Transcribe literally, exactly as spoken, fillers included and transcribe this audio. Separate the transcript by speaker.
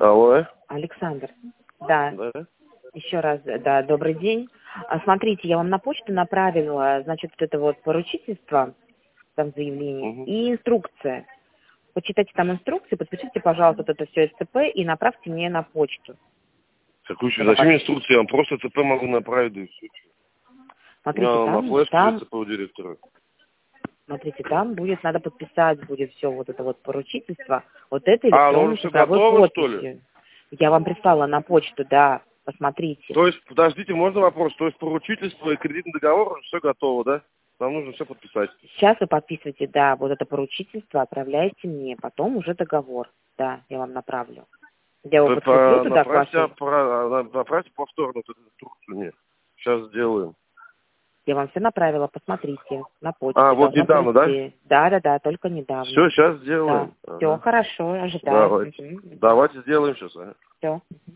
Speaker 1: Алло.
Speaker 2: Александр. Да.
Speaker 1: Да.
Speaker 2: Еще раз, да, добрый день. А, Смотрите, я вам на почту направила, значит, вот это вот поручительство, там заявление,
Speaker 1: Угу.
Speaker 2: и инструкция. Почитайте там инструкции, подпишите, пожалуйста, вот это все СЦП и направьте мне на почту.
Speaker 1: Какую, зачем мне инструкции? Я вам просто ЦП могу направить, да и все.
Speaker 2: Смотрите,
Speaker 1: Я на
Speaker 2: там,
Speaker 1: флешке
Speaker 2: там,
Speaker 1: ЦП у директора.
Speaker 2: смотрите, там будет, надо подписать будет все вот это вот поручительство, вот это
Speaker 1: А, ну
Speaker 2: электронной
Speaker 1: уже все
Speaker 2: цифровой
Speaker 1: готово, что ли?
Speaker 2: подписью. Я вам прислала на почту, да, посмотрите.
Speaker 1: То есть, подождите, можно вопрос? То есть поручительство и кредитный договор, все готово, да? Нам нужно все подписать.
Speaker 2: Сейчас вы подписываете, да, вот это поручительство, отправляете мне, потом уже договор, да, я вам направлю. Я его
Speaker 1: Вы
Speaker 2: подкреплю
Speaker 1: по-
Speaker 2: туда к
Speaker 1: направьте,
Speaker 2: вашей,
Speaker 1: про- на- направьте повторно вот эту инструкцию мне. Сейчас сделаем.
Speaker 2: я вам все направила, посмотрите, на почте,
Speaker 1: А, вот
Speaker 2: должно
Speaker 1: недавно, да?
Speaker 2: прийти. Да, да, да, только недавно.
Speaker 1: Все, сейчас
Speaker 2: Да,
Speaker 1: сделаем.
Speaker 2: все,
Speaker 1: Ага.
Speaker 2: хорошо, ожидаю.
Speaker 1: Давайте. Давайте сделаем сейчас. Ага.
Speaker 2: Все.